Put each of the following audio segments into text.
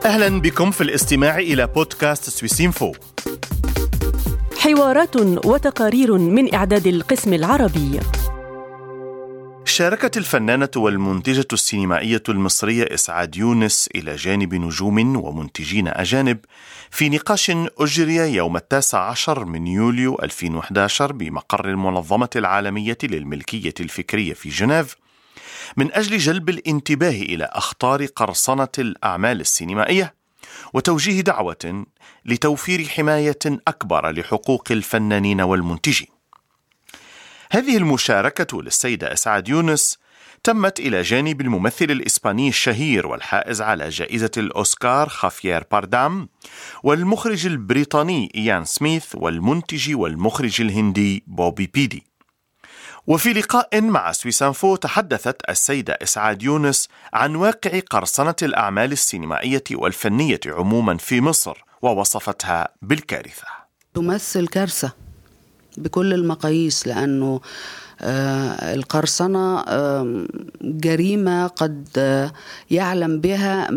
أهلا بكم في الاستماع إلى بودكاست سويسينفو، حوارات وتقارير من إعداد القسم العربي. شاركت الفنانة والمنتجة السينمائية المصرية إسعاد يونس إلى جانب نجوم ومنتجين أجانب في نقاش أجري يوم 19 من يوليو 2011 بمقر المنظمة العالمية للملكية الفكرية في جنيف، من أجل جلب الانتباه إلى أخطار قرصنة الأعمال السينمائية وتوجيه دعوة لتوفير حماية أكبر لحقوق الفنانين والمنتجين. هذه المشاركة للسيدة إسعاد يونس تمت إلى جانب الممثل الإسباني الشهير والحائز على جائزة الأوسكار خافيير باردام، والمخرج البريطاني إيان سميث، والمنتج والمخرج الهندي بوبي بيدي. وفي لقاء مع سويسينفو تحدثت السيدة إسعاد يونس عن واقع قرصنة الأعمال السينمائية والفنية عموما في مصر، ووصفتها بالكارثة. تمثل كارثة بكل المقاييس، لأنه القرصنة جريمة قد يعلم بها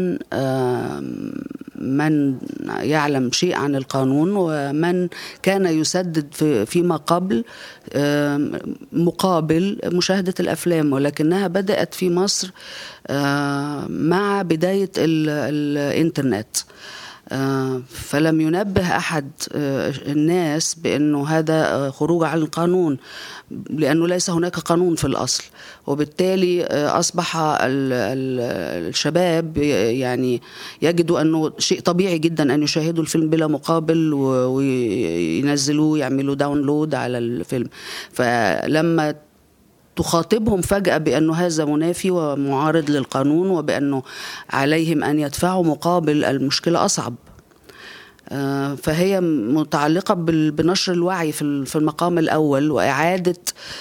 من يعلم شيء عن القانون، ومن كان يسدد فيما قبل مقابل مشاهدة الأفلام، ولكنها بدأت في مصر مع بداية الإنترنت. فلم ينبه أحد الناس بأنه هذا خروج عن القانون، لأنه ليس هناك قانون في الأصل، وبالتالي أصبح الشباب يعني يجدوا أنه شيء طبيعي جدا أن يشاهدوا الفيلم بلا مقابل وينزلوه يعملوا داونلود على الفيلم. فلما تخاطبهم فجأة بأنه هذا منافي ومعارض للقانون وبأنه عليهم أن يدفعوا مقابل، المشكلة أصعب. فهي متعلقة بنشر الوعي في المقام الأول، وإعادة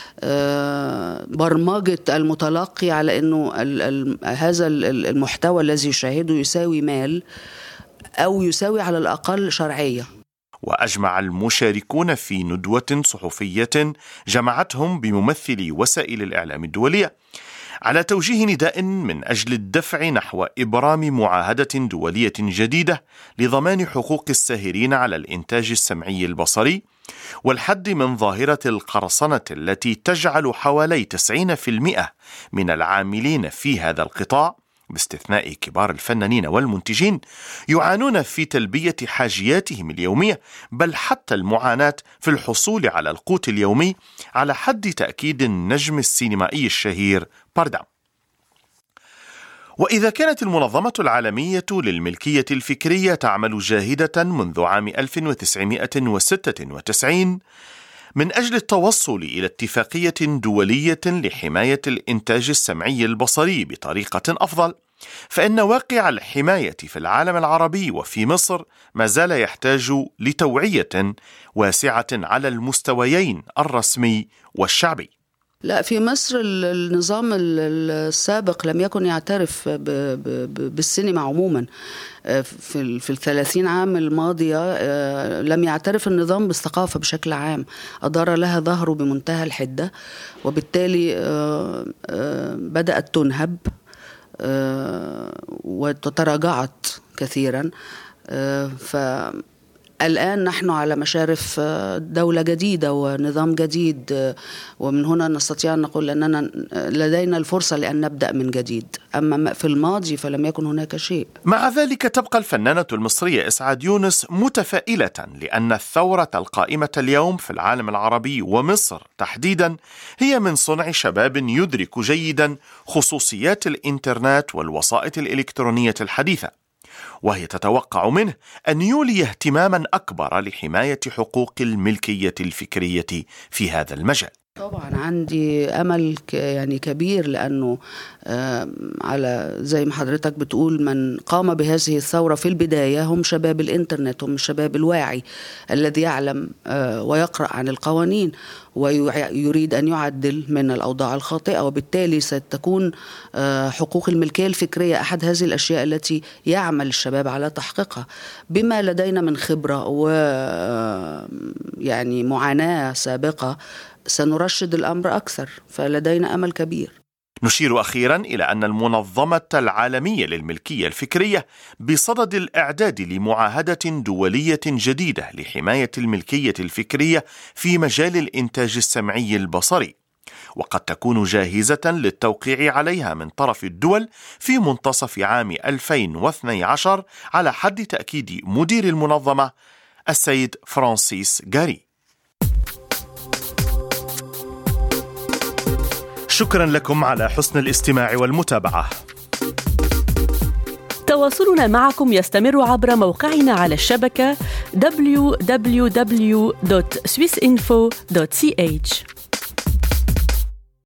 برمجة المتلقي على أنه هذا المحتوى الذي يشاهده يساوي مال، أو يساوي على الأقل شرعية. وأجمع المشاركون في ندوة صحفية جمعتهم بممثلي وسائل الإعلام الدولية على توجيه نداء من أجل الدفع نحو إبرام معاهدة دولية جديدة لضمان حقوق الساهرين على الإنتاج السمعي البصري، والحد من ظاهرة القرصنة التي تجعل حوالي 90% من العاملين في هذا القطاع باستثناء كبار الفنانين والمنتجين يعانون في تلبية حاجياتهم اليومية، بل حتى المعاناة في الحصول على القوت اليومي، على حد تأكيد النجم السينمائي الشهير باردام. وإذا كانت المنظمة العالمية للملكية الفكرية تعمل جاهدة منذ عام 1996 من أجل التوصل إلى اتفاقية دولية لحماية الإنتاج السمعي البصري بطريقة أفضل، فإن واقع الحماية في العالم العربي وفي مصر ما زال يحتاج لتوعية واسعة على المستويين الرسمي والشعبي. لا، في مصر النظام السابق لم يكن يعترف بالسينما عموما. في 30 عام الماضية لم يعترف النظام بالثقافة بشكل عام، أدار لها ظهره بمنتهى الحدة، وبالتالي بدأت تنهب وتتراجعت كثيرا. الآن نحن على مشارف دولة جديدة ونظام جديد، ومن هنا نستطيع أن نقول أننا لدينا الفرصة لأن نبدأ من جديد. أما في الماضي فلم يكن هناك شيء. مع ذلك تبقى الفنانة المصرية إسعاد يونس متفائلة، لأن الثورة القائمة اليوم في العالم العربي ومصر تحديدا هي من صنع شباب يدرك جيدا خصوصيات الإنترنت والوسائط الإلكترونية الحديثة، وهي تتوقع منه أن يولي اهتماما أكبر لحماية حقوق الملكية الفكرية في هذا المجال. طبعا عندي أمل يعني كبير، لأنه على زي ما حضرتك بتقول، من قام بهذه الثورة في البداية هم شباب الإنترنت، هم الشباب الواعي الذي يعلم ويقرأ عن القوانين ويريد أن يعدل من الأوضاع الخاطئة، وبالتالي ستكون حقوق الملكية الفكرية أحد هذه الأشياء التي يعمل الشباب على تحقيقها. بما لدينا من خبرة ويعني معاناة سابقة سنرشد الأمر أكثر، فلدينا أمل كبير. نشير أخيرا إلى أن المنظمة العالمية للملكية الفكرية بصدد الإعداد لمعاهدة دولية جديدة لحماية الملكية الفكرية في مجال الإنتاج السمعي البصري، وقد تكون جاهزة للتوقيع عليها من طرف الدول في منتصف عام 2012 على حد تأكيد مدير المنظمة السيد فرانسيس غاري. شكرا لكم على حسن الاستماع والمتابعة. تواصلنا معكم يستمر عبر موقعنا على الشبكة www.swissinfo.ch.